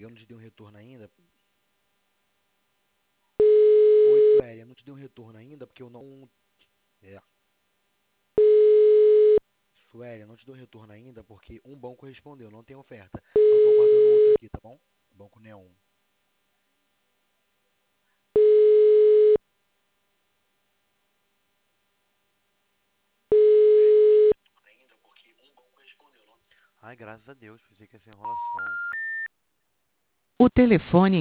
eu não te dei um retorno ainda. Oi, Sueli, eu não te dei um retorno ainda porque eu não. É. Sueli, eu não te dei um retorno ainda porque um banco respondeu, não tem oferta. Eu tô aguardando outro aqui, tá bom? Banco Neon. Ainda porque um banco respondeu, não. Ai, graças a Deus, pensei que ia ser enrolação. O telefone